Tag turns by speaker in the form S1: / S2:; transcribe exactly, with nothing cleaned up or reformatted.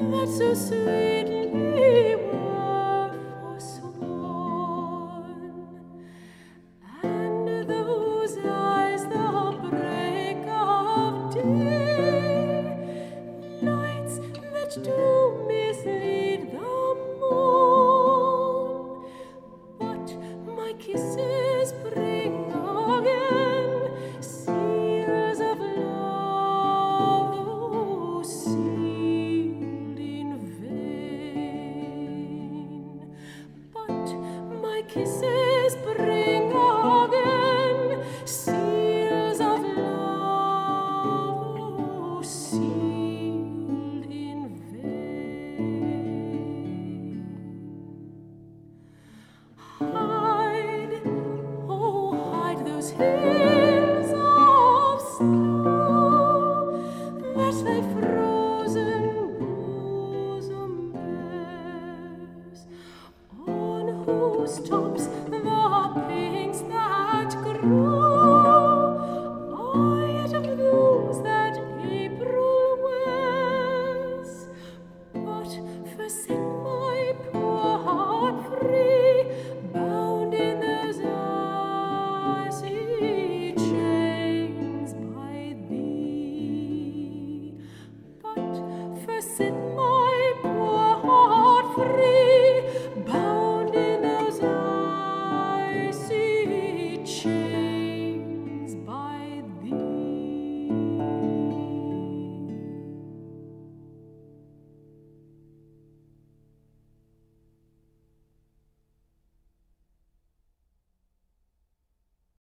S1: that so sweetly were forsworn, and those eyes the break of day, lights that do mislead the moon, but my kisses bring again seals of love sealed in vain. But my kisses bring again seals of love sealed in vain. Hide, oh hide those hills of snow that thy frozen bosom bears, on whose tops